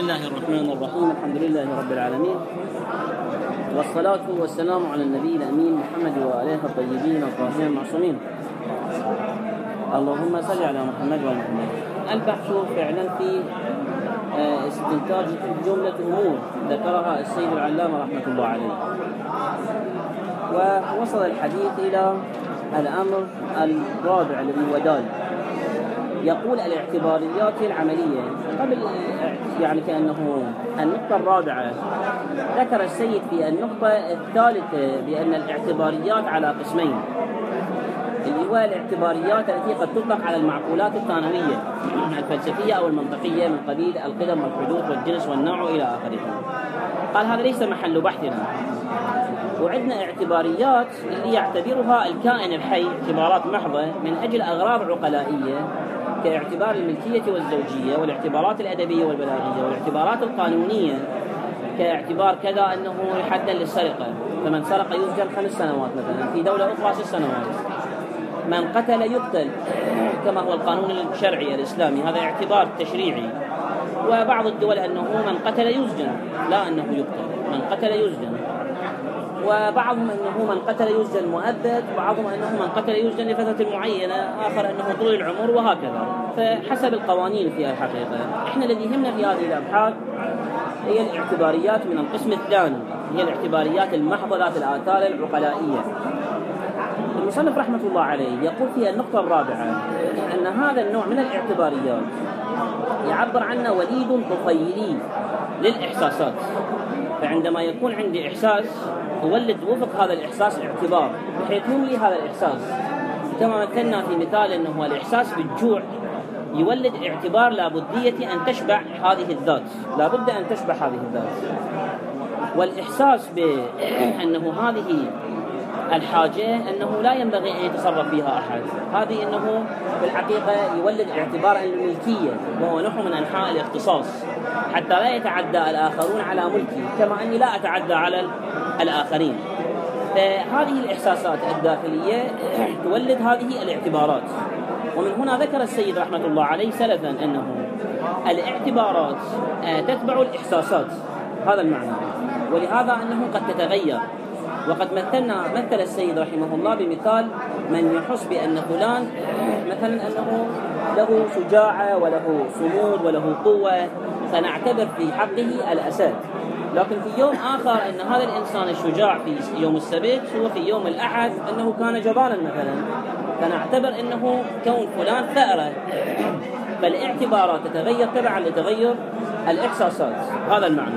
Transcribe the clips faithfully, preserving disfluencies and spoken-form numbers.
بسم الله الرحمن الرحيم. الحمد لله رب العالمين، والصلاة والسلام على النبي الأمين محمد وآله الطيبين الطاهرين المعصومين. اللهم صل على محمد وعلى محمد. البحث فعلا في استنتاج جملة أمور ذكرها السيد العلامة رحمة الله عليه، ووصل الحديث إلى الأمر الرابع الذي هو دال. يقول الاعتباريات العملية قبل يعني كأنه النقطة الرابعة. ذكر السيد في النقطة الثالثة بأن الاعتباريات على قسمين، اللي هو الاعتباريات التي قد تطلق على المعقولات الثانوية الفلسفية أو المنطقية من قبيل القدم والحدوث والجنس والنوع إلى آخره. قال هذا ليس محل بحثنا، وعندنا اعتباريات اللي يعتبرها الكائن الحي اعتبارات محضة من أجل أغراض عقلائية، كاعتبار الملكية والزوجية، والاعتبارات الأدبية والبلاغية، والاعتبارات القانونية كاعتبار كذا أنه حدا للسرقة، فمن سرق يسجن خمس سنوات مثلا، في دولة أخرى ست سنوات. من قتل يقتل كما هو القانون الشرعي الإسلامي، هذا اعتبار تشريعي. وبعض الدول أنه من قتل يسجن، لا أنه يقتل، من قتل يسجن. وبعضهم أنه من قتل يسجن مؤبد، بعضهم أنه من قتل يسجن لفترة معينة، آخر أنه طول العمر، وهكذا. فحسب القوانين في الحقيقة. إحنا الذي يهمنا في هذه الأبحاث هي الاعتباريات من القسم الثاني، هي الاعتباريات المحضة ذات الآثار العقلائية. المصنف رحمة الله عليه يقول في النقطة الرابعة أن هذا النوع من الاعتباريات يعبر عنه وليد طفيلي للإحساسات. فعندما يكون عندي إحساس أولد وفق هذا الإحساس اعتبار بحيث يملي هذا الإحساس، كما مثلنا في مثال أنه الإحساس بالجوع يولد اعتبار لابدية أن تشبع هذه الذات، لابد أن تشبع هذه الذات. والإحساس بأنه هذه الحاجة أنه لا ينبغي أن يتصرف فيها أحد، هذه أنه في الحقيقة يولد اعتبار الملكية، وهو نوع من أنحاء الاختصاص، حتى لا يتعدى الآخرون على ملكي كما أني لا أتعدى على الآخرين. فهذه الإحساسات الداخلية تولد هذه الاعتبارات. ومن هنا ذكر السيد رحمة الله عليه سلفا أنه الاعتبارات تتبع الإحساسات، هذا المعنى، ولهذا أنه قد تتغير. وقد مثلنا مثل السيد رحمه الله بمثال من يحس بأن فلان مثلا أنه له شجاعة وله صمود وله قوة، فنعتبر في حقه الأسد. لكن في يوم آخر أن هذا الإنسان الشجاع في يوم السبت هو في يوم الأحد أنه كان جبانا مثلا، فنعتبر أنه كون فلان ثأرة. فالاعتبارات تتغير تبعا لتغير الإحساسات، هذا المعنى.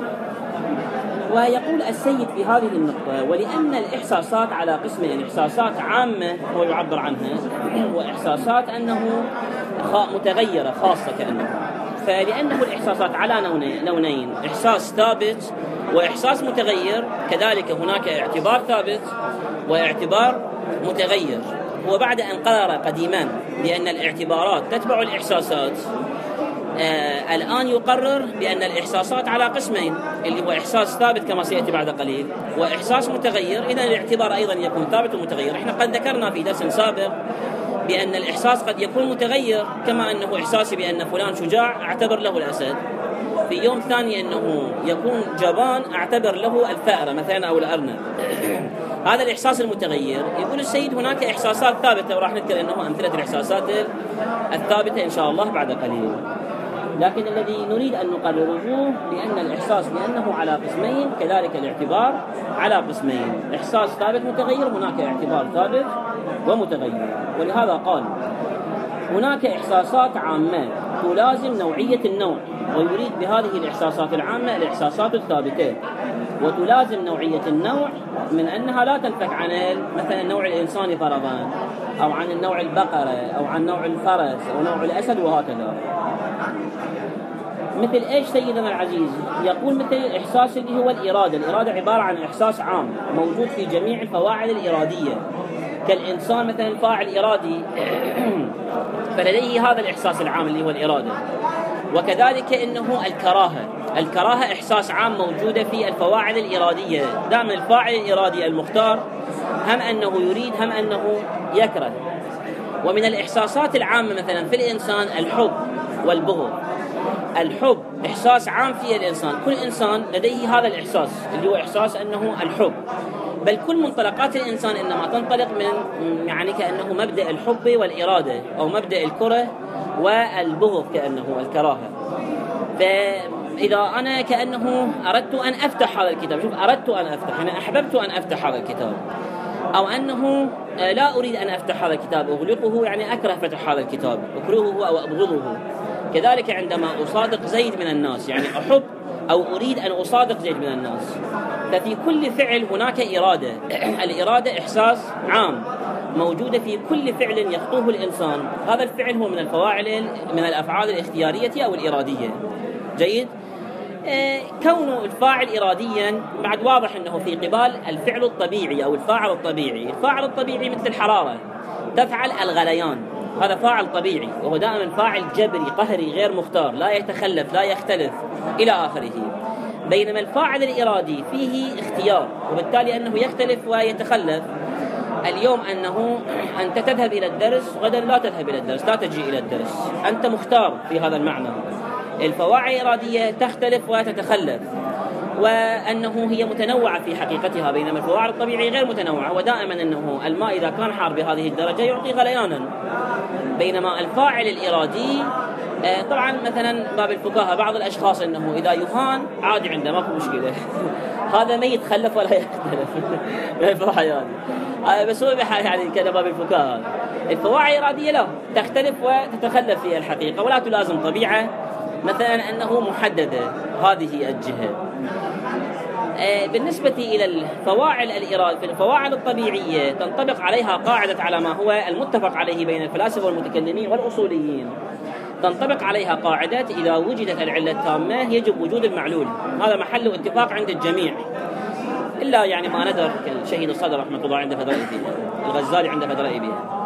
ويقول السيد في هذه النقطة: ولأن الإحساسات على قسمين، إحساسات عامة هو يعبر عنها، وإحساسات أنه متغيرة خاصة كأنه. فلأنه الإحساسات على لونين، إحساس ثابت وإحساس متغير، كذلك هناك اعتبار ثابت واعتبار متغير. وبعد أن قرر قديما بأن الاعتبارات تتبع الإحساسات، آه الآن يقرر بأن الإحساسات على قسمين، اللي هو إحساس ثابت كما سيأتي بعد قليل، وإحساس متغير. إذن الاعتبار أيضا يكون ثابت ومتغير. إحنا قد ذكرنا في درس سابق بأن الإحساس قد يكون متغير، كما أنه إحساسي بأن فلان شجاع أعتبر له الأسد، في يوم ثاني أنه يكون جبان أعتبر له الثأرة مثلا أو الأرنب. هذا الإحساس المتغير. يقول السيد هناك إحساسات ثابتة، وراح نذكر أنه أمثلة الإحساسات الثابتة إن شاء الله بعد قليل. لكن الذي نريد أن نقرره بأن الإحساس بأنه على قسمين، كذلك الاعتبار على قسمين، إحساس ثابت متغير، هناك اعتبار ثابت ومتغير. ولهذا قال هناك إحساسات عامة تلازم نوعية النوع، ويريد بهذه الإحساسات العامة الإحساسات الثابتة، وتلازم نوعية النوع من أنها لا تنفك عن مثلا النوع الإنساني فرضا، أو عن النوع البقرة، أو عن نوع الفرس، أو نوع الأسد، وهكذا. مثل إيش سيدنا العزيز؟ يقول مثل الإحساس اللي هو الإرادة. الإرادة عبارة عن إحساس عام موجود في جميع الفواعل الإرادية، كالإنسان مثلا فاعل إرادي فلديه هذا الإحساس العام اللي هو الإرادة. وكذلك إنه الكراهة، الكراهة إحساس عام موجودة في الفواعل الإرادية. دائما الفاعل الإرادي المختار هم أنه يريد هم أنه يكره. ومن الإحساسات العامة مثلا في الإنسان الحب والبغض. الحب إحساس عام في الإنسان، كل إنسان لديه هذا الإحساس اللي هو إحساس أنه الحب، بل كل منطلقات الإنسان إنما تنطلق من يعني كأنه مبدأ الحب والإرادة، أو مبدأ الكره والبغض كأنه الكراهة. فإذا أنا كأنه أردت أن أفتح هذا الكتاب، شوف أردت أن أفتح، أنا أحببت أن أفتح هذا الكتاب، أو أنه لا أريد أن أفتح هذا الكتاب أغلقه، يعني أكره فتح هذا الكتاب، أكرهه أو أبغضه. كذلك عندما أصادق زيد من الناس، يعني أحب أو أريد أن أصادق زيد من الناس. ففي كل فعل هناك إرادة. الإرادة إحساس عام موجودة في كل فعل يخطوه الإنسان. هذا الفعل هو من الفواعل من الأفعال الاختيارية أو الإرادية. جيد. كون الفاعل إراديا بعد واضح أنه في قبال الفعل الطبيعي أو الفاعل الطبيعي. الفاعل الطبيعي مثل الحرارة تفعل الغليان، هذا فاعل طبيعي، وهو دائما فاعل جبري قهري غير مختار، لا يتخلف لا يختلف إلى آخره. بينما الفاعل الإرادي فيه اختيار، وبالتالي أنه يختلف ويتخلف. اليوم أنه أنت تذهب إلى الدرس، غدا لا تذهب إلى الدرس، لا تجي إلى الدرس، أنت مختار في هذا المعنى. الفواعل الإرادية تختلف وتتخلف، وأنه هي متنوعة في حقيقتها، بينما الفواعل الطبيعية غير متنوعة. ودائما أنه الماء إذا كان حار بهذه الدرجة يعطي غليانا، بينما الفاعل الإرادي طبعا مثلا باب الفكاهة بعض الأشخاص أنه إذا يهان عادي عنده ماكو مشكلة هذا ما يتخلف ولا يختلف الفواعل هذه، بس هو يعني كذا باب الفكاهة. الفواعل الإرادية لا تختلف وتتخلف في الحقيقة، ولا تلازم طبيعة مثلا أنه محددة هذه الجهة. بالنسبة إلى الفواعل الإرادية، في الفواعل الطبيعية تنطبق عليها قاعدة على ما هو المتفق عليه بين الفلاسفة والمتكلمين والأصوليين. تنطبق عليها قاعدة إذا وجدت العلة التامة يجب وجود المعلول. هذا محل اتفاق عند الجميع، إلا يعني ما ندر كالشهيد الصدر رحمة الله عند فدرائي بها، الغزالي عند فدرائي بها.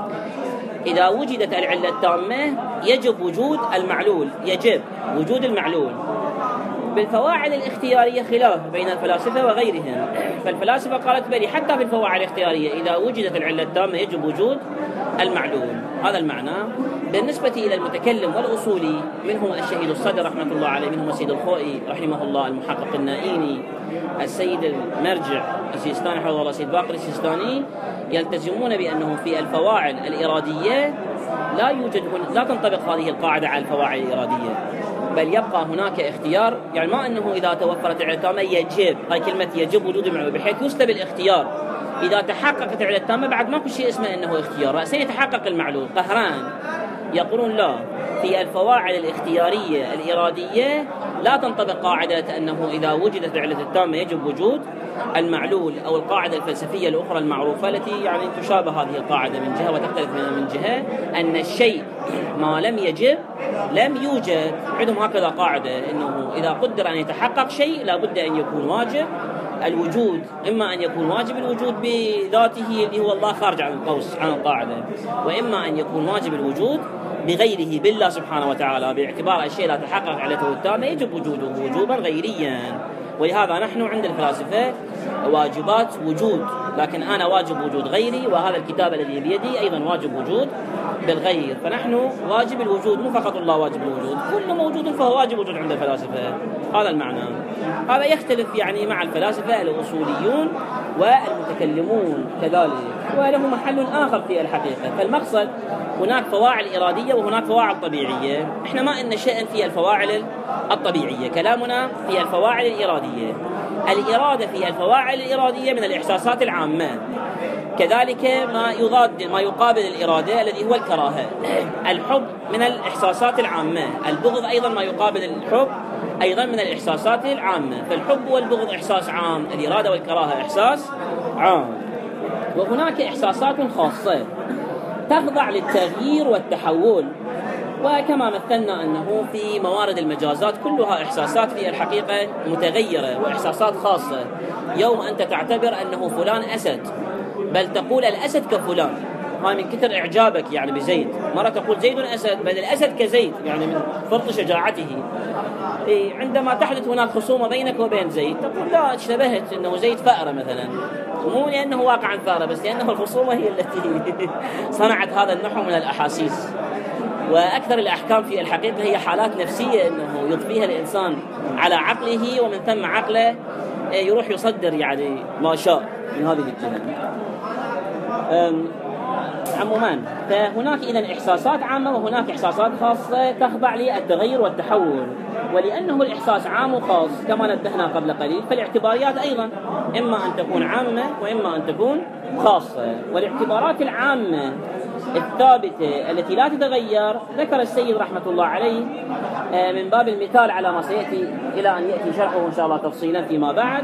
إذا وجدت العلة التامة يجب وجود المعلول، يجب وجود المعلول. بالفواعل الاختيارية خلاف بين الفلاسفة وغيرهم، فالفلاسفة قالت بلي حتى في الفواعل الاختيارية إذا وجدت العلة التامة يجب وجود المعلول. هذا المعنى. بالنسبة إلى المتكلم والأصولي منهم الشهيد الصدر رحمة الله عليه، منهم السيد الخوئي رحمه الله، المحقق النائيني، السيد المرجع السيستاني حفظه الله، السيد باقر السيستاني، يلتزمون بأنه في الفواعل الإرادية لا يوجد لا تنطبق هذه القاعدة على الفواعل الإرادية، بل يبقى هناك اختيار. يعني ما أنه إذا توفرت العلة التامة يجب، هاي كلمة يجب وجود المعلول، بحيث يسلب الاختيار. إذا تحققت العلة التامة بعد ماكو شيء اسمه أنه اختيار، رأسا يتحقق المعلول قهران. يقولون لا، في الفواعل الاختيارية الإرادية لا تنطبق قاعدة أنه إذا وجدت العلة التامة يجب وجود المعلول، أو القاعدة الفلسفية الأخرى المعروفة التي يعني تشابه هذه القاعدة من جهة وتختلف منها من جهة، أن الشيء ما لم يجب لم يوجد. عندهم هكذا قاعدة أنه إذا قدر أن يتحقق شيء لابد أن يكون واجب الوجود، إما أن يكون واجب الوجود بذاته اللي هو الله خارج عن القوس عن القاعدة، وإما أن يكون واجب الوجود بغيره بالله سبحانه وتعالى، باعتبار الشيء لا تحقق علته التامة يجب وجوده وجوبا غيريا. ولهذا نحن عند الفلاسفة واجبات وجود، لكن أنا واجب وجود غيري، وهذا الكتاب الذي بيدي أيضا واجب وجود بالغير. فنحن واجب الوجود، مو فقط الله واجب الوجود، كل موجود فهو واجب وجود عند الفلاسفة. هذا المعنى. هذا يختلف يعني مع الفلاسفة الأصوليون والمتكلمون كذلك، وله محل آخر في الحقيقة. فالمقصد هناك فواعل إرادية وهناك فواعل طبيعية. إحنا ما إن شيء في الفواعل الطبيعية، كلامنا في الفواعل الإرادية. الإرادة في الفواعل الإرادية من الإحساسات العامة، كذلك ما يضاد ما يقابل الإرادة الذي هو الكراهة. الحب من الإحساسات العامة، البغض أيضا ما يقابل الحب أيضا من الإحساسات العامة. فالحب والبغض إحساس عام، الإرادة والكراهة إحساس عام. وهناك إحساسات خاصة تخضع للتغيير والتحول، وكما مثلنا أنه في موارد المجازات كلها إحساسات في الحقيقة متغيرة وإحساسات خاصة. يوم أنت تعتبر أنه فلان أسد، بل تقول الأسد كفلان، هاي من كثر إعجابك يعني بزيد. مرة تقول زيد أسد، بل الأسد كزيد، يعني من فرط شجاعته. إيه، عندما تحدث هناك خصومة بينك وبين زيد تقول لا اشتبهت أنه زيد فأرة مثلا، ومو لأنه واقعا فأرة، بس لأنه الخصومة هي التي صنعت هذا النحو من الأحاسيس. وأكثر الأحكام في الحقيقة هي حالات نفسية أنه يضفيها الإنسان على عقله، ومن ثم عقله يروح يصدر يعني ما شاء من هذه الجهة. عموما فهناك إذن إحساسات عامة وهناك إحساسات خاصة تخضع للتغير والتحول، ولأنه الإحساس عام وخاص كما نبهنا قبل قليل، فالاعتباريات أيضا إما أن تكون عامة وإما أن تكون خاصة. والاعتبارات العامة الثابتة التي لا تتغير ذكر السيد رحمة الله عليه من باب المثال على ما سيأتي إلى أن يأتي شرحه إن شاء الله تفصيلا فيما بعد.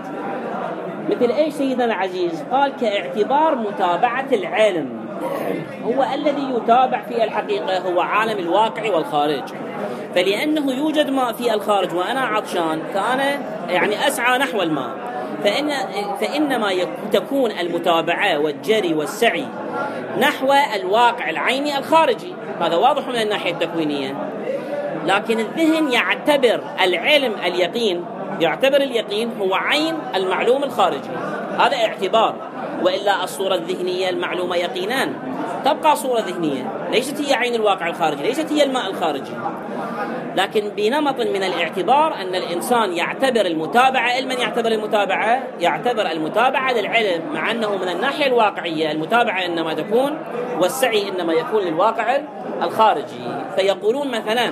مثل إيش سيدنا العزيز؟ قال كاعتبار متابعة العلم، هو الذي يتابع في الحقيقة هو عالم الواقع والخارج، فلأنه يوجد ماء في الخارج وأنا عطشان فأنا يعني أسعى نحو الماء، فإن فإنما تكون المتابعة والجري والسعي نحو الواقع العيني الخارجي، هذا واضح من الناحية التكوينية. لكن الذهن يعتبر العلم اليقين، يعتبر اليقين هو عين المعلوم الخارجي، هذا اعتبار، وإلا الصورة الذهنية المعلومة يقينان تبقى صورة ذهنية، ليست هي عين الواقع الخارجي، ليست هي الماء الخارجي. لكن بنمط من الاعتبار أن الإنسان يعتبر المتابعة علما، يعتبر المتابعة يعتبر المتابعة للعلم، مع أنه من الناحية الواقعية المتابعة إنما تكون والسعي إنما يكون للواقع الخارجي. فيقولون مثلا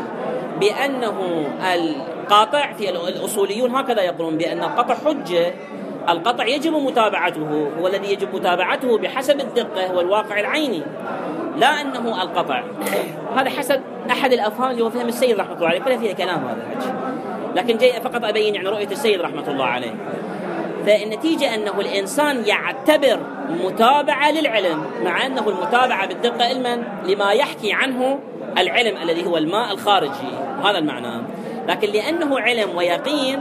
بأنه القاطع، في الأصوليون هكذا يقولون بأن القطع حجة، القطع يجب متابعته، هو الذي يجب متابعته بحسب الدقة والواقع العيني، لا أنه القطع. هذا حسب أحد الأفهام اللي هو فهم السيد رحمة الله عليه، كلها فيها كلام هذا الحج، لكن جاي فقط أبين يعني رؤية السيد رحمة الله عليه. فالنتيجة أنه الإنسان يعتبر متابعة للعلم، مع أنه المتابعة بالدقة علما لما يحكي عنه العلم الذي هو الماء الخارجي، هذا المعنى. لكن لأنه علم ويقين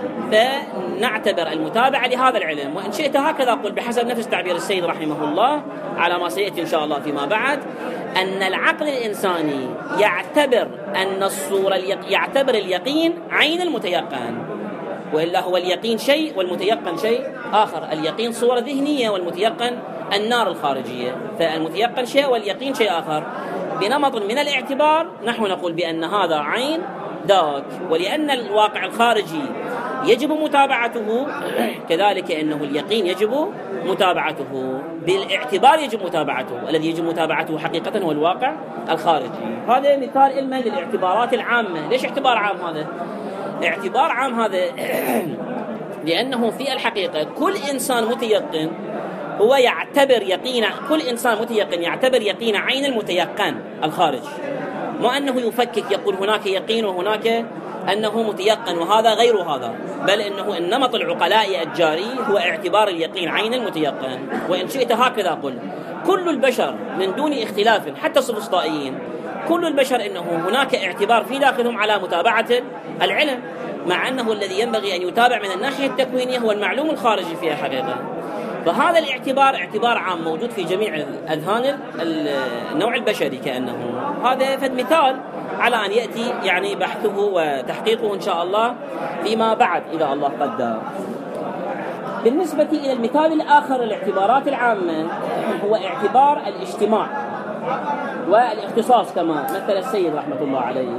فنعتبر المتابعة لهذا العلم. وإن شئت هكذا أقول بحسب نفس تعبير السيد رحمه الله على ما سيأتي إن شاء الله فيما بعد، أن العقل الإنساني يعتبر أن الصورة يعتبر اليقين عين المتيقن، وإلا هو اليقين شيء والمتيقن شيء آخر. اليقين صورة ذهنية والمتيقن النار الخارجية، فالمتيقن شيء واليقين شيء آخر. بنمط من الاعتبار نحن نقول بأن هذا عين ذاك، ولأن الواقع الخارجي يجب متابعته كذلك أنه اليقين يجب متابعته، بالاعتبار يجب متابعته، الذي يجب متابعته حقيقة هو الواقع الخارجي. هذا مثال علما للاعتبارات العامة. ليش اعتبار عام هذا؟ اعتبار عام هذا لأنه في الحقيقة كل إنسان متيقن هو يعتبر يقين، كل إنسان متيقن يعتبر يقين عين المتيقن الخارج، ما أنه يفكك يقول هناك يقين وهناك أنه متيقن وهذا غير هذا، بل أنه النمط العقلاء الجاري هو اعتبار اليقين عين المتيقن. وإن شئت هكذا أقول كل البشر من دون اختلاف حتى السفسطائيين، كل البشر أنه هناك اعتبار في داخلهم على متابعة العلم، مع أنه الذي ينبغي أن يتابع من الناحية التكوينية هو المعلوم الخارجي فيها حقيقة. فهذا الاعتبار اعتبار عام موجود في جميع أذهان النوع البشري كأنه. هذا فد مثال على أن يأتي يعني بحثه وتحقيقه إن شاء الله فيما بعد إذا الله قدر. بالنسبة إلى المثال الآخر الاعتبارات العامة هو اعتبار الاجتماع والاختصاص كما مثل السيد رحمة الله عليه.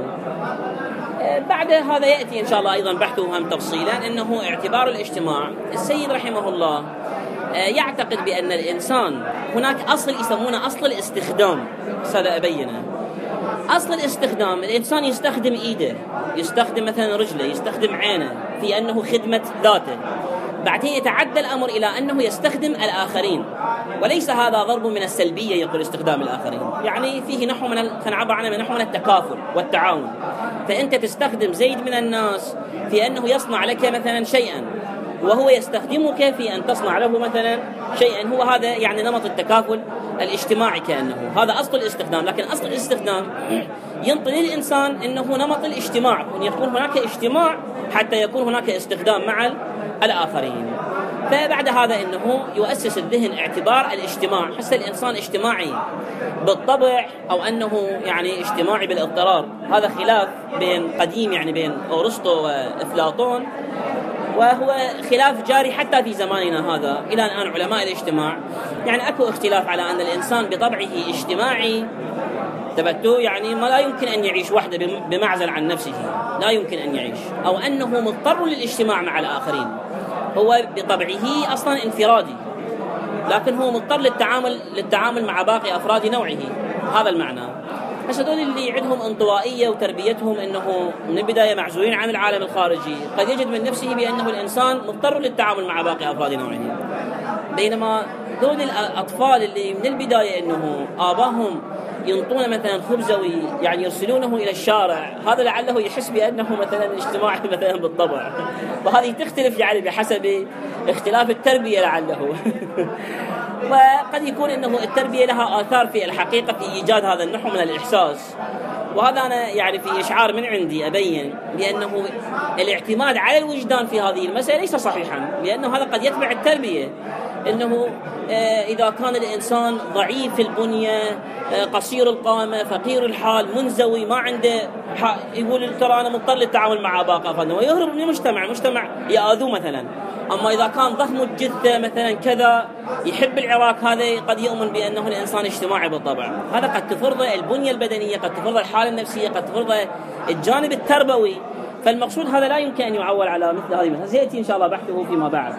بعد هذا يأتي إن شاء الله أيضا بحثه هم تفصيلا أنه اعتبار الاجتماع. السيد رحمه الله يعتقد بأن الإنسان هناك أصل يسمونه أصل الاستخدام، هذا أبينه. أصل الاستخدام الإنسان يستخدم إيده، يستخدم مثلا رجله، يستخدم عينه في أنه خدمة ذاته، بعدين يتعدى الأمر إلى أنه يستخدم الآخرين، وليس هذا ضرب من السلبية يقول استخدام الآخرين، يعني فيه نحو من نعبر عنه نحو من التكافل والتعاون. فأنت تستخدم زيد من الناس في أنه يصنع لك مثلا شيئا، وهو يستخدمك في أن تصنع له مثلا شيئا، هو هذا يعني نمط التكافل الاجتماعي كأنه، هذا أصل الاستخدام. لكن أصل الاستخدام ينطي للإنسان أنه نمط الاجتماع، أن يكون هناك اجتماع حتى يكون هناك استخدام مع الآخرين. فبعد هذا أنه يؤسس الذهن اعتبار الاجتماع، حس الإنسان اجتماعي بالطبع أو أنه يعني اجتماعي بالاضطرار. هذا خلاف بين قديم يعني بين أرسطو وأفلاطون، وهو خلاف جاري حتى في زماننا هذا إلى الآن. علماء الاجتماع يعني أكو اختلاف على أن الإنسان بطبعه اجتماعي ثبتوا يعني ما لا يمكن أن يعيش وحده بمعزل عن نفسه، لا يمكن أن يعيش، أو أنه مضطر للاجتماع مع الآخرين. هو بطبعه أصلا انفرادي، لكن هو مضطر للتعامل للتعامل مع باقي أفراد نوعه. هذا المعنى. بس هذول اللي عندهم انطوائية وتربيتهم أنه من البداية معزولين عن العالم الخارجي، قد يجد من نفسه بأنه الإنسان مضطر للتعامل مع باقي أفراد نوعه. بينما دول الأطفال اللي من البداية أنه آباهم ينطون مثلا خبزة يعني يرسلونه إلى الشارع، هذا لعله يحس بأنه مثلا اجتماعي مثلا بالطبع، وهذه تختلف يعني بحسب اختلاف التربية لعله. وقد يكون أنه التربية لها آثار في الحقيقة في إيجاد هذا النحو من الإحساس. وهذا أنا يعني في إشعار من عندي أبين بأنه الاعتماد على الوجدان في هذه المسألة ليس صحيحا، لأنه هذا قد يتبع التربية. إنه إذا كان الإنسان ضعيف البنية، قصير القامة، فقير الحال، منزوي، ما عنده، يقول ترى أنا مضطر للتعامل مع باقي أفراد ويهرب من المجتمع، المجتمع يآذوه مثلا. أما إذا كان ضخم الجثة مثلا كذا، يحب العراق، هذا قد يؤمن بأنه الإنسان اجتماعي بالطبع. هذا قد تفرضه البنية البدنية، قد تفرضه الحالة النفسية، قد تفرضه الجانب التربوي. فالمقصود هذا لا يمكن أن يعول على مثل هذه المسألة، سيأتي إن شاء الله بحثه فيما بعد.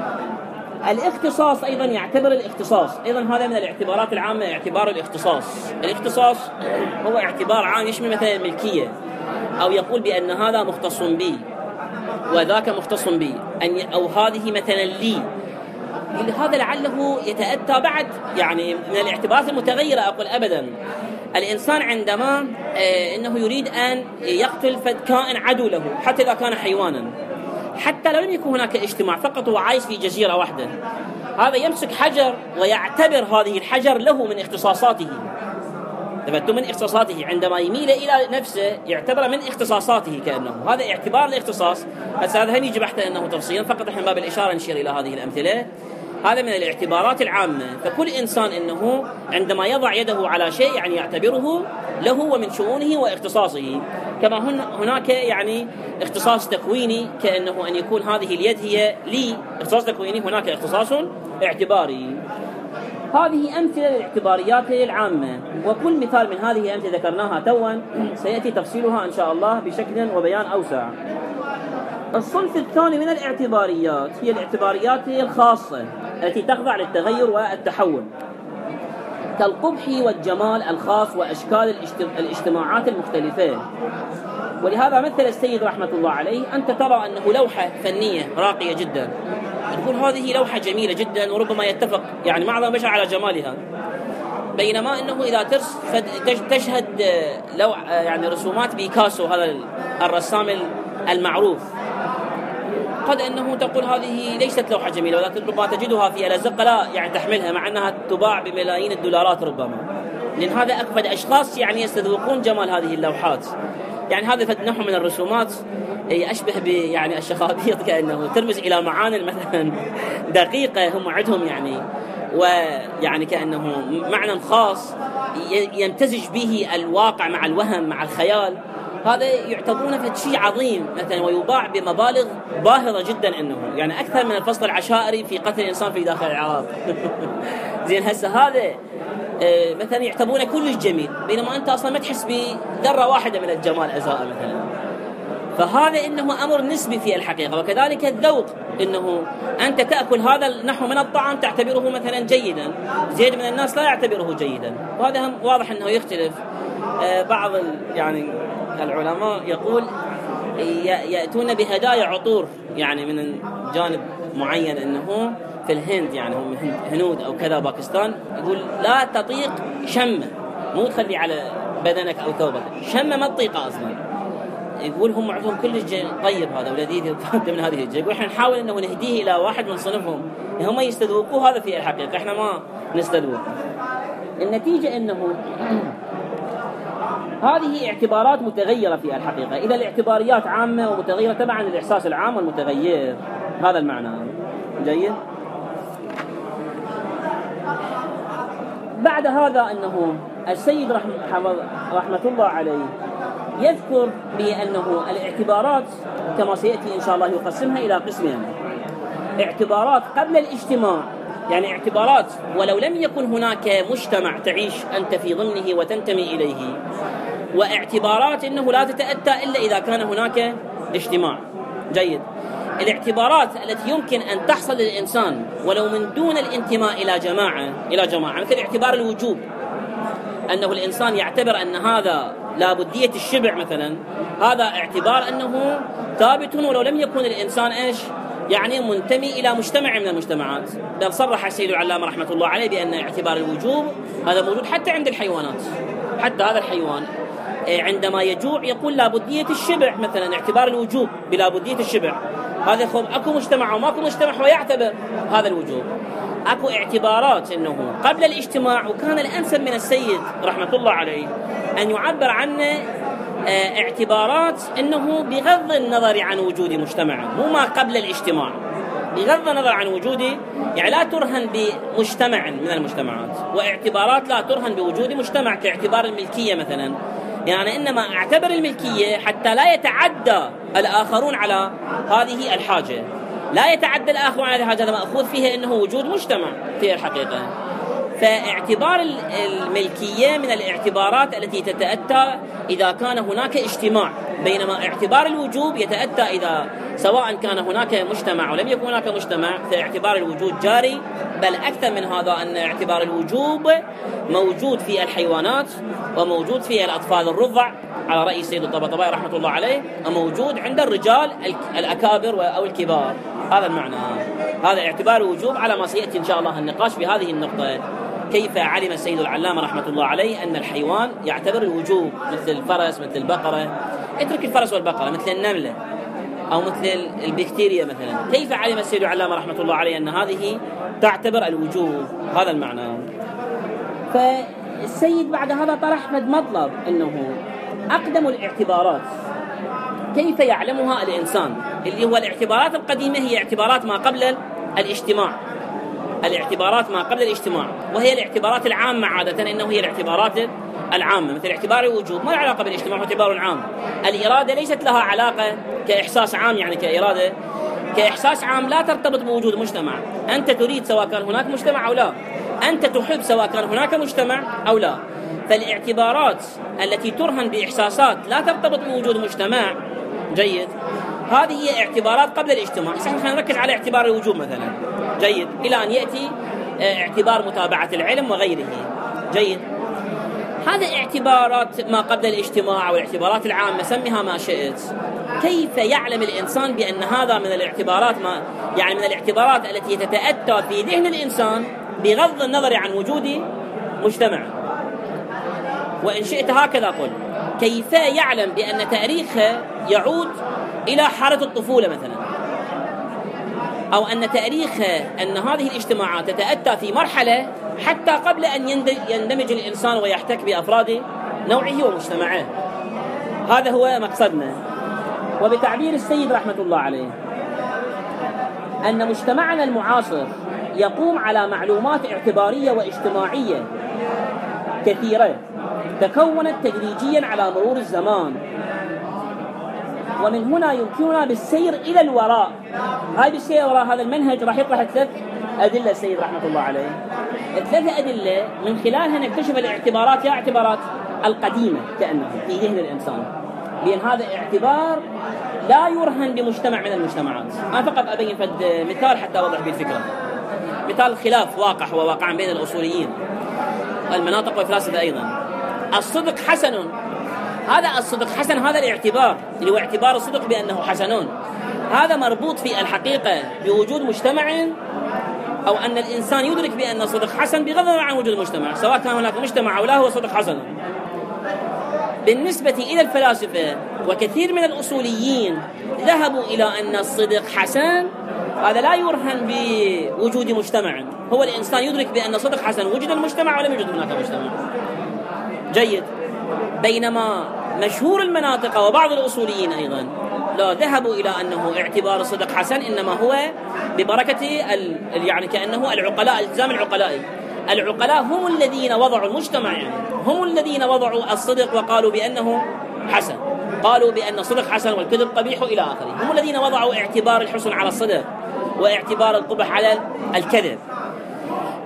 الاختصاص أيضا يعتبر الاختصاص أيضا هذا من الاعتبارات العامة، اعتبار الاختصاص. الاختصاص هو اعتبار عام يشمل مثلا الملكية، أو يقول بأن هذا مختص بي وذاك مختص بي، أن أو هذه مثلا لي. هذا لعله يتأتى بعد يعني من الاعتبارات المتغيرة. أقول أبدا الإنسان عندما آه إنه يريد أن يقتل كائن عدو له، حتى إذا كان حيوانا، حتى لو لم يكن هناك اجتماع، فقط هو عايش في جزيرة واحدة، هذا يمسك حجر ويعتبر هذه الحجر له من اختصاصاته. تبدو من اختصاصاته، عندما يميل إلى نفسه يعتبر من اختصاصاته كأنه. هذا اعتبار الاختصاص. هذا هل يجي بحثا أنه تفصيلا، فقط من باب الإشارة نشير إلى هذه الأمثلة. هذا من الاعتبارات العامة. فكل إنسان إنه عندما يضع يده على شيء يعني يعتبره له ومن شؤونه واختصاصه. كما هناك يعني اختصاص تكويني، كأنه أن يكون هذه اليد هي لي اختصاص تكويني، هناك اختصاص اعتباري. هذه أمثلة للاعتباريات العامة، وكل مثال من هذه الأمثلة ذكرناها توا سيأتي تفصيلها إن شاء الله بشكل وبيان أوسع. الصنف الثاني من الاعتباريات هي الاعتباريات الخاصة التي تخضع للتغير والتحول، كالقبح والجمال الخاص وأشكال الاجتماعات المختلفة. ولهذا مثل السيد رحمة الله عليه، أنت ترى أنه لوحة فنية راقية جدا، تقول هذه لوحة جميلة جدا وربما يتفق يعني معظم البشر على جمالها، بينما أنه إذا تشهد لو يعني رسومات بيكاسو هذا الرسام المعروف، قد أنه تقول هذه ليست لوحة جميلة، ولكن ربما تجدها في الأزقة لا يعني تحملها، مع أنها تباع بملايين الدولارات ربما، لأن هذا أكفد أشخاص يعني يستذوقون جمال هذه اللوحات. يعني هذا فد نوع من الرسومات أشبه ب يعني الشخابيط، كأنه ترمز إلى معاني مثلا دقيقة هم عندهم يعني، ويعني كأنه معنى خاص يمتزج به الواقع مع الوهم مع الخيال. هذا يعتبرونه فد شيء عظيم مثلا، ويباع بمبالغ باهظة جدا، إنه يعني أكثر من الفصل العشائري في قتل الإنسان في داخل العراق. زين هسه هذا مثلا يعتبرونه كلش جميل، بينما أنت أصلا ما تحس بذرة واحدة من الجمال أزاء مثلا. فهذا إنه أمر نسبي في الحقيقة. وكذلك الذوق، إنه أنت تأكل هذا النحو من الطعام تعتبره مثلا جيدا، زيد من الناس لا يعتبره جيدا، وهذا هم واضح أنه يختلف. بعض يعني العلماء يقول يأتون بهدايا عطور يعني من جانب معين، إنه في الهند يعني هم هنود أو كذا باكستان، يقول لا تطيق شمة، مو تخلي على بدنك أو ثوبك، شمة ما تطيقها أصلا. يقول هم عندهم كل طيب هذا ولذيذ من هذه الجيب، وإحنا نحاول إنه نهديه إلى واحد من صنفهم، هم يستذوقوا هذا في الحقيقة، إحنا ما نستذوق. النتيجة إنه هذه اعتبارات متغيرة في الحقيقة. إذا الاعتباريات عامة ومتغيرة تبعا للإحساس العام والمتغير، هذا المعنى. جيد. بعد هذا أنه السيد رحمة, رحمة الله عليه يذكر بأنه الاعتبارات كما سيأتي إن شاء الله يقسمها إلى قسمين: اعتبارات قبل الاجتماع يعني اعتبارات ولو لم يكن هناك مجتمع تعيش أنت في ضمنه وتنتمي إليه، واعتبارات أنه لا تتأتى إلا إذا كان هناك اجتماع. جيد. الاعتبارات التي يمكن أن تحصل للإنسان ولو من دون الانتماء إلى جماعة إلى جماعة مثل اعتبار الوجوب، أنه الإنسان يعتبر أن هذا لا بدية الشبع مثلا، هذا اعتبار أنه ثابت ولو لم يكن الإنسان إيش يعني منتمي إلى مجتمع من المجتمعات. بل صرح السيد العلامة رحمة الله عليه بأن اعتبار الوجوب هذا موجود حتى عند الحيوانات. حتى هذا الحيوان عندما يجوع يقول لا بدية الشبع مثلا، اعتبار الوجوب بلا بدية الشبع. هذا خب أكو مجتمع وماكو مجتمع هو يعتبر هذا الوجوب. أكو اعتبارات أنه قبل الاجتماع، وكان الأنسب من السيد رحمة الله عليه أن يعبر عنه اعتبارات أنه بغض النظر عن وجود مجتمع، مو ما قبل الاجتماع، بغض النظر عن وجوده، يعني لا ترهن بمجتمع من المجتمعات، واعتبارات لا ترهن بوجود مجتمع كاعتبار الملكية مثلا. يعني إنما اعتبر الملكية حتى لا يتعدى الآخرون على هذه الحاجة، لا يتعدى الآخرون على هذه الحاجة، هذا مأخوذ فيها أنه وجود مجتمع في الحقيقة. فاعتبار الملكية من الاعتبارات التي تتأتى إذا كان هناك اجتماع، بينما اعتبار الوجوب يتأتى إذا سواء كان هناك مجتمع ولم يكن هناك مجتمع، فاعتبار الوجود جاري. بل أكثر من هذا أن اعتبار الوجوب موجود في الحيوانات وموجود في الأطفال الرضع على رأي السيد الطباطبائي رحمة الله عليه، وموجود عند الرجال الأكابر أو الكبار. هذا المعنى. هذا اعتبار الوجوب على ما سيأتي إن شاء الله النقاش في هذه النقطة، كيف علم السيد العلامة رحمة الله عليه أن الحيوان يعتبر الوجوب مثل الفرس مثل البقرة، اترك الفرس والبقرة، مثل النملة أو مثل البكتيريا مثلا، كيف علم السيد العلامة رحمة الله عليه أن هذه تعتبر الوجوب؟ هذا المعنى. فالسيد بعد هذا طرح مطلب أنه أقدم الاعتبارات كيف يعلمها الإنسان، اللي هو الاعتبارات القديمة هي اعتبارات ما قبل الاجتماع، الاعتبارات ما قبل الاجتماع، وهي الاعتبارات العامة عادة، إنه هي الاعتبارات العامة مثل اعتبار الوجوب ما له علاقة بالاجتماع، هو اعتبار عام. الإرادة ليست لها علاقة كإحساس عام، يعني كإرادة كإحساس عام لا ترتبط بوجود مجتمع. أنت تريد سواء كان هناك مجتمع أو لا، أنت تحب سواء كان هناك مجتمع أو لا. فالاعتبارات التي ترهن بإحساسات لا ترتبط بوجود مجتمع، جيد، هذه هي اعتبارات قبل الاجتماع. خلينا نركز على اعتبار الوجوب مثلا، جيد، إلى أن يأتي اعتبار متابعة العلم وغيره، جيد. هذا اعتبارات ما قبل الاجتماع والاعتبارات العامة، سميها ما شئت. كيف يعلم الإنسان بأن هذا من الاعتبارات ما يعني من الاعتبارات التي تتأتى في ذهن الإنسان بغض النظر عن وجود مجتمع؟ وإن شئت هكذا قل، كيف يعلم بأن تاريخه يعود إلى حالة الطفولة مثلا، أو أن تاريخه أن هذه الاجتماعات تتأتى في مرحلة حتى قبل أن يندمج الإنسان ويحتك بأفراد نوعه ومجتمعه. هذا هو مقصدنا. وبتعبير السيد رحمة الله عليه أن مجتمعنا المعاصر يقوم على معلومات اعتبارية واجتماعية كثيرة تكونت تدريجيا على مرور الزمان، ومن هنا يمكننا بالسير إلى الوراء. هاي بالسير وراء هذا المنهج راح يطرح ثلاث أدلة السيد رحمة الله عليه، ثلاث أدلة من خلالها نكتشف الاعتبارات يا اعتبارات القديمة كأنها في ذهن الإنسان، لأن هذا اعتبار لا يرهن بمجتمع من المجتمعات. أنا فقط أبين فد مثال حتى أوضح به الفكرة. مثال خلاف واقع هو واقع بين الأصوليين المناطق والفلاسفة أيضا. الصدق حسن، هذا الصدق حسن، هذا الاعتبار اللي هو اعتبار الصدق بأنه حسنون، هذا مربوط في الحقيقة بوجود مجتمع، أو أن الإنسان يدرك بأن الصدق حسن بغض النظر عن وجود المجتمع، سواء كان هناك مجتمع أو لا، هو صدق حسن. بالنسبة إلى الفلاسفة وكثير من الأصوليين ذهبوا إلى أن الصدق حسن هذا لا يرهن بوجود مجتمع، هو الإنسان يدرك بأن الصدق حسن وجد المجتمع ولم يوجد هناك مجتمع، جيد. بينما مشهور المناطق وبعض الأصوليين أيضا لا ذهبوا إلى أنه اعتبار الصدق حسن إنما هو ببركة ال... يعني كأنه العقلاء، الالتزام العقلائي. العقلاء هم الذين وضعوا المجتمع، يعني هم الذين وضعوا الصدق وقالوا بأنه حسن، قالوا بأن الصدق حسن والكذب قبيح إلى آخره. هم الذين وضعوا اعتبار الحسن على الصدق واعتبار القبح على الكذب.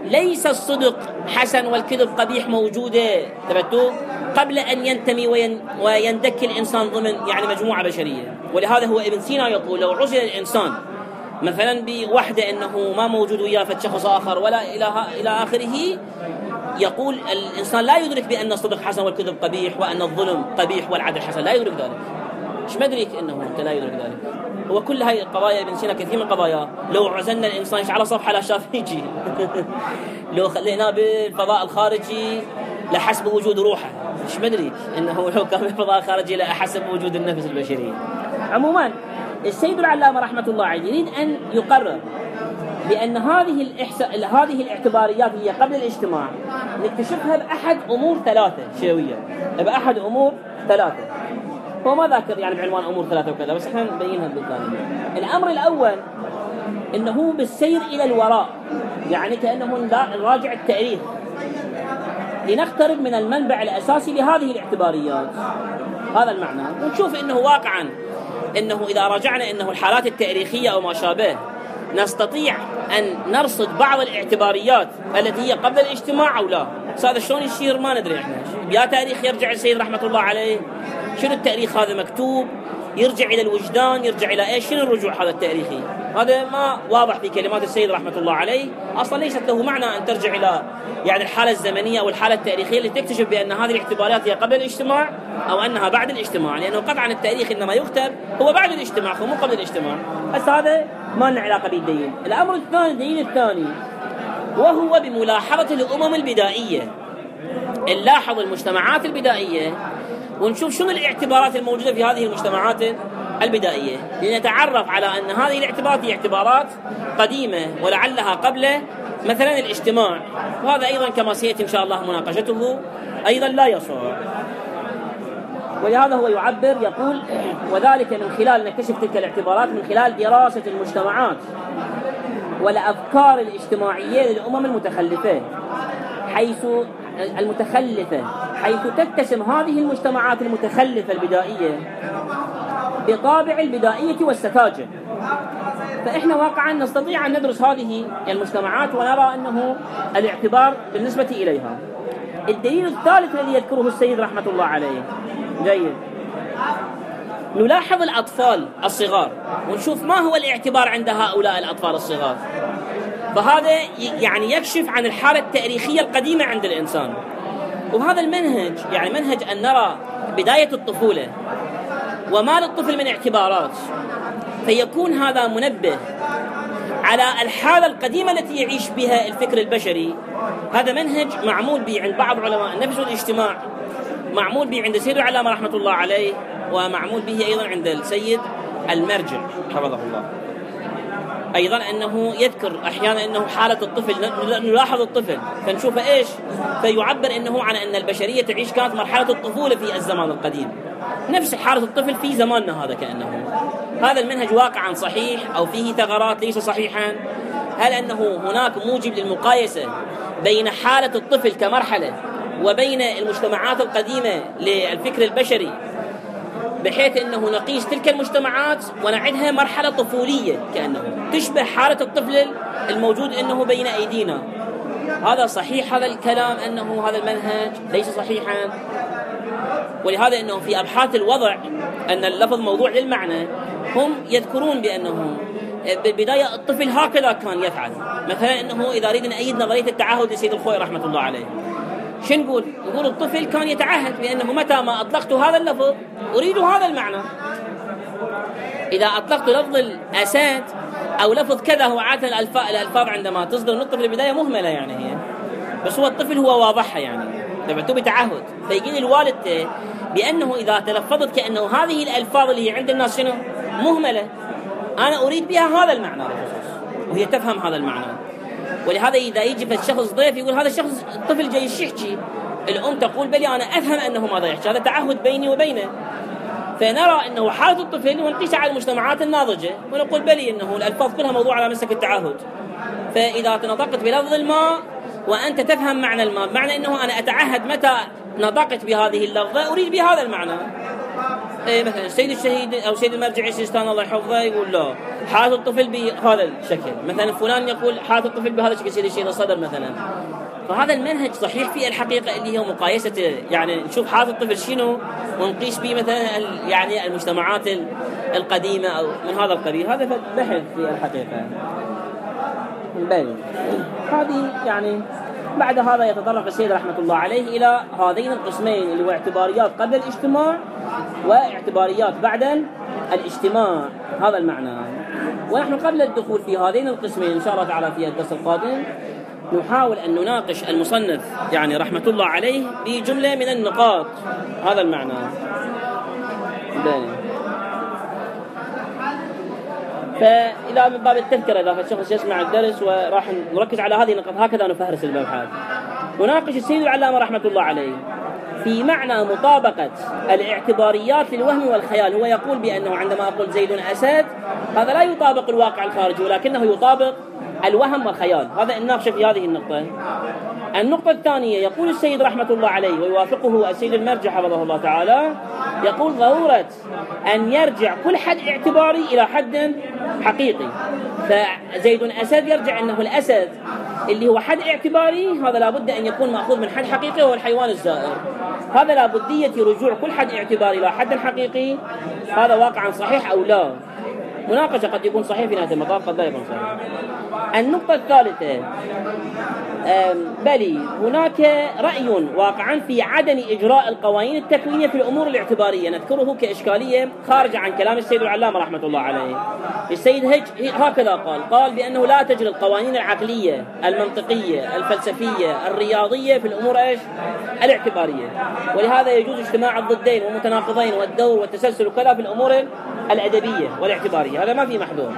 ليس الصدق حسن والكذب قبيح موجودة تبتو قبل أن ينتمي وين ويندك الإنسان ضمن يعني مجموعة بشرية. ولهذا هو ابن سينا يقول لو عزل الإنسان مثلا بوحدة أنه ما موجود وياه شخص آخر ولا إلى إلى آخره، يقول الإنسان لا يدرك بأن الصدق حسن والكذب قبيح وأن الظلم قبيح والعدل حسن، لا يدرك ذلك. إيش مدرك أنه أنت لا يدرك ذلك؟ هو كل هاي القضايا ابن سينا كثير من القضايا لو عزلنا الإنسان على صفحة لا شاف يجي لو خليناه بالفضاء الخارجي لحس بوجود روحه، إيش مدرك أنه لو كان بالفضاء الخارجي لأحس بوجود النفس البشرية. عموما السيد العلامة رحمة الله عليه يريد أن يقرر بأن هذه الإحساء هذه الاعتباريات هي قبل الاجتماع نكتشفها بأحد أمور ثلاثة شيوية، بأحد أمور ثلاثة. هو ما ذاكر يعني بعنوان أمور ثلاثة وكذا، بس احنا نبينها بالثاني. الأمر الأول إنه بالسير إلى الوراء، يعني كأنه نراجع التاريخ لنقترب من المنبع الأساسي لهذه الاعتباريات، هذا المعنى، ونشوف إنه واقعا إنه إذا راجعنا إنه الحالات التاريخية أو ما شابه نستطيع أن نرصد بعض الاعتباريات التي هي قبل الاجتماع أو لا. هذا شلون يصير ما ندري احنا. يا تاريخ يرجع السيد رحمة الله عليه، شنو التاريخ هذا مكتوب، يرجع إلى الوجدان، يرجع إلى إيش، شنو الرجوع هذا التاريخي؟ هذا ما واضح في كلمات السيد رحمة الله عليه. أصلا ليست له معنى أن ترجع إلى يعني الحالة الزمنية أو الحالة التاريخية لتكتشف بأن هذه الاعتبارات هي قبل الاجتماع أو أنها بعد الاجتماع، لأنه قطعا التاريخ إنما يكتب هو بعد الاجتماع هو مو قبل الاجتماع. بس هذا ما لنا علاقة بالدليل. الأمر الثاني الدليل الثاني وهو بملاحظة الأمم البدائية، نلاحظ المجتمعات البدائية ونشوف شنو الاعتبارات الموجودة في هذه المجتمعات البدائية، لنتعرف على أن هذه الاعتبارات هي اعتبارات قديمة ولعلها قبل مثلا الاجتماع، وهذا أيضا كما سيأتي إن شاء الله مناقشته أيضا لا يصح. ولهذا هو يعبر يقول وذلك من خلال نكتشف تلك الاعتبارات من خلال دراسة المجتمعات والأفكار الاجتماعية للأمم المتخلفة حيث المتخلفة حيث تتسم هذه المجتمعات المتخلفة البدائية بطابع البدائية والسذاجة. فإحنا واقعا نستطيع أن ندرس هذه المجتمعات ونرى أنه الاعتبار بالنسبة إليها. الدليل الثالث الذي يذكره السيد رحمة الله عليه جيد، نلاحظ الأطفال الصغار ونشوف ما هو الاعتبار عند هؤلاء الأطفال الصغار. فهذا يعني يكشف عن الحالة التاريخية القديمة عند الإنسان. وهذا المنهج يعني منهج أن نرى بداية الطفولة وما للطفل من اعتبارات، فيكون هذا منبه على الحالة القديمة التي يعيش بها الفكر البشري. هذا منهج معمول به عند بعض علماء النفس والاجتماع، معمول به عند السيد العلامة رحمة الله عليه، ومعمول به أيضا عند السيد المرجع حفظه الله. أيضا أنه يذكر أحيانا أنه حالة الطفل نلاحظ الطفل فنشوف إيش، فيعبر أنه عن أن البشرية تعيش كانت مرحلة الطفولة في الزمان القديم، نفس حالة الطفل في زماننا هذا. كأنه هذا المنهج واقعا صحيح أو فيه ثغرات ليس صحيحا؟ هل أنه هناك موجب للمقايسة بين حالة الطفل كمرحلة وبين المجتمعات القديمة للفكر البشري بحيث أنه نقيس تلك المجتمعات ونعدها مرحلة طفولية كأنه تشبه حالة الطفل الموجود أنه بين أيدينا؟ هذا صحيح هذا الكلام أنه هذا المنهج ليس صحيحا؟ ولهذا أنه في أبحاث الوضع أن اللفظ موضوع للمعنى هم يذكرون بأنه بالبداية الطفل هكذا كان يفعل. مثلا أنه إذا أريد أن أيد نظرية التعهد لسيد الخوئي رحمة الله عليه، شو نقول؟ نقول الطفل كان يتعهد بأنه متى ما أطلقت هذا اللفظ أريد هذا المعنى. إذا أطلقت لفظ الأسد أو لفظ كذا، هو عادة الألفاظ عندما تصدر من الطفل البداية مهملة يعني هي، بس هو الطفل هو واضحها يعني تبعته بتعهد. فيجي الوالد بأنه إذا تلفظت كأنه هذه الألفاظ اللي عند الناس شنو مهملة، أنا أريد بها هذا المعنى وهي تفهم هذا المعنى. ولهذا إذا يجي في الشخص ضيف يقول هذا الشخص الطفل جاي يحكي، الأم تقول بلي أنا أفهم أنه ماذا يحكي، هذا تعهد بيني وبينه. فنرى أنه حالة الطفل ونقيس على المجتمعات الناضجة ونقول بلي أنه الألفاظ كلها موضوع على مسك التعهد. فإذا تنطقت بلفظ الماء وأنت تفهم معنى الماء، معنى أنه أنا أتعهد متى نطقت بهذه اللفظة أريد بهذا المعنى. إيه مثلا السيد الشهيد أو سيد المرجع السيستاني الله يحفظه يقول لا حالة الطفل بهذا الشكل، مثلا فلان يقول حالة الطفل بهذا الشكل، سيد الشهيد الصدر مثلا. فهذا المنهج صحيح في الحقيقة اللي هو مقايسة، يعني نشوف حالة الطفل شنو ونقيس به مثلا يعني المجتمعات القديمة أو من هذا القبيل. هذا بحث في الحقيقة. بل هذه يعني بعد هذا يتطرق السيد رحمة الله عليه إلى هذين القسمين اللي هو اعتباريات قبل الاجتماع واعتباريات بعد الاجتماع، هذا المعنى. ونحن قبل الدخول في هذين القسمين إن شاء الله تعالى في الدرس القادم نحاول أن نناقش المصنف يعني رحمة الله عليه بجملة من النقاط، هذا المعنى. بل فإلى من باب التذكرة إذا الشخص يسمع الدرس وراح نركز على هذه النقاط، هكذا نفهرس المبحث. نناقش السيد العلامة رحمة الله عليه في معنى مطابقة الاعتباريات للوهم والخيال. هو يقول بأنه عندما أقول زيد أسد هذا لا يطابق الواقع الخارجي ولكنه يطابق الوهم والخيال. هذا نناقش في هذه النقطة. النقطة الثانية يقول السيد رحمة الله عليه ويوافقه السيد المرجع حفظه الله تعالى، يقول ضرورة أن يرجع كل حد اعتباري إلى حد حقيقي. فزيد أسد يرجع أنه الأسد اللي هو حد اعتباري هذا لابد أن يكون مأخوذ من حد حقيقي وهو الحيوان الزائر. هذا لابدية رجوع كل حد اعتباري إلى حد حقيقي، هذا واقعا صحيح أو لا؟ مناقشة قد يكون صحيح في نهاية المطاف، قد لا يكون صحيح. النقطة الثالثة، بل هناك رأي واقعا في عدم إجراء القوانين التكوينية في الأمور الاعتبارية، نذكره كإشكالية خارجة عن كلام السيد العلامة رحمة الله عليه. السيد هج هكذا قال قال بأنه لا تجري القوانين العقلية المنطقية الفلسفية الرياضية في الأمور إيش الاعتبارية، ولهذا يجوز اجتماع الضدين والمتناقضين والدور والتسلسل وكذا في الأمور الأدبية والاعتبارية، هذا ما في محذور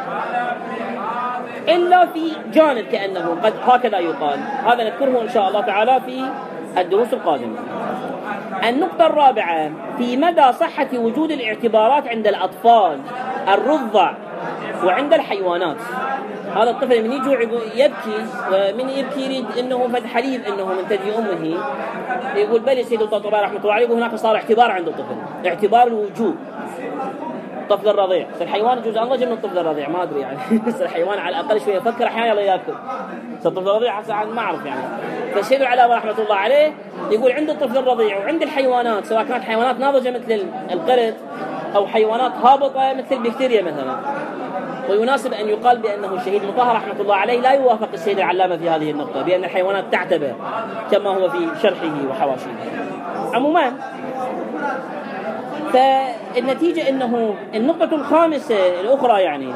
إلا في جانب كأنه قد هكذا يقال. هذا نذكره إن شاء الله تعالى في الدروس القادمة. النقطة الرابعة في مدى صحة وجود الاعتبارات عند الأطفال الرضع وعند الحيوانات. هذا الطفل من يجوع يبكي ومن يبكي يريد انه فد حليب انه من ثدي امه، يقول بل سيد الطبطبائي رحمه الله عليه هناك صار اعتبار عند الطفل، اعتبار الوجوب. الطفل الرضيع، الحيوان يجوز الله جنب الطفل الرضيع ما ادري يعني بس الحيوان على الاقل شويه يفكر احيانا يلا ياكل. الطفل الرضيع حتى ما اعرف يعني. فالسيد العلامة رحمه الله عليه يقول عند الطفل الرضيع وعند الحيوانات سواء كانت حيوانات ناضجه مثل القرد او حيوانات هابطه مثل البكتيريا مثلا. ويناسب أن يقال بأنه الشهيد مطهر رحمة الله عليه لا يوافق السيد العلامة في هذه النقطة بأن الحيوانات تعتبر كما هو في شرحه وحواشيه. عموما فالنتيجة أنه النقطة الخامسة الأخرى يعني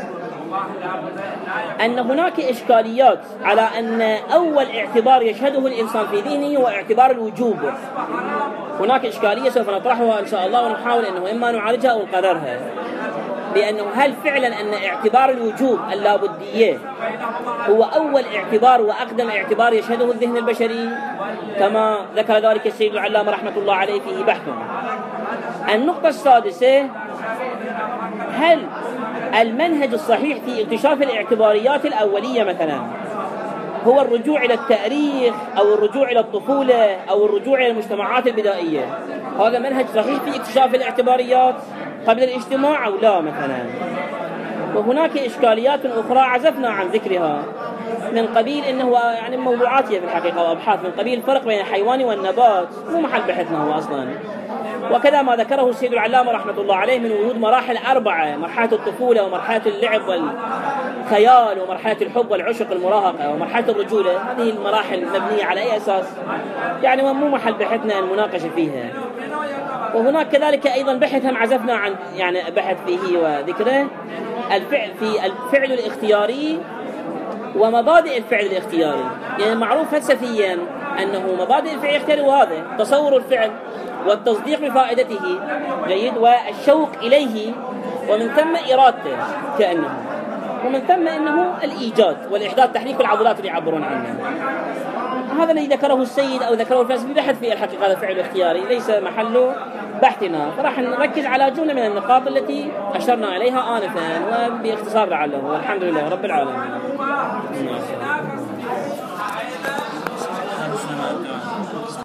أن هناك إشكاليات على أن أول اعتبار يشهده الإنسان في ذهنه هو اعتبار الوجوب. هناك إشكالية سوف نطرحها إن شاء الله ونحاول أنه إما نعالجها أو نقررها، بأنه هل فعلا أن اعتبار الوجوب اللابدية هو أول اعتبار وأقدم اعتبار يشهده الذهن البشري كما ذكر ذلك السيد العلامة رحمة الله عليه فيه بحثه. النقطة السادسة، هل المنهج الصحيح في اكتشاف الاعتباريات الأولية مثلا هو الرجوع إلى التاريخ أو الرجوع إلى الطفولة أو الرجوع إلى المجتمعات البدائية؟ هذا منهج صحيح في اكتشاف الاعتباريات قبل الاجتماع أو لا مثلا؟ وهناك إشكاليات أخرى عزفنا عن ذكرها من قبيل إنه يعني موضوعاتية في الحقيقة وأبحاث من قبيل الفرق بين الحيوان والنبات مو محل بحثنا هو أصلا. وكذا ما ذكره السيد العلامة رحمة الله عليه من وجود مراحل أربعة، مرحلة الطفولة ومرحلة اللعب والخيال ومرحلة الحب والعشق المراهقة ومرحلة الرجولة. هذه المراحل مبنية على أي أساس؟ يعني مو محل بحثنا المناقشة فيها. وهناك كذلك أيضا بحث هم عزفنا عن يعني بحث فيه وذكره الفعل في الفعل الاختياري ومبادئ الفعل الاختياري. يعني معروف فلسفيا أنه مبادئ الفعل الاختياري وهذا تصور الفعل والتصديق بفائدته جيد والشوق إليه ومن ثم إرادته كأنه ومن ثم أنه الإيجاد والإحداث تحريك العضلات اللي يعبرون عنه. هذا الذي ذكره السيد أو ذكره الفلسفي بحث في الحقيقة هذا الفعل الاختياري ليس محله بحثنا، فراح نركز على جملة من النقاط التي أشرنا عليها آنفا وباختصار لعله. والحمد لله رب العالمين.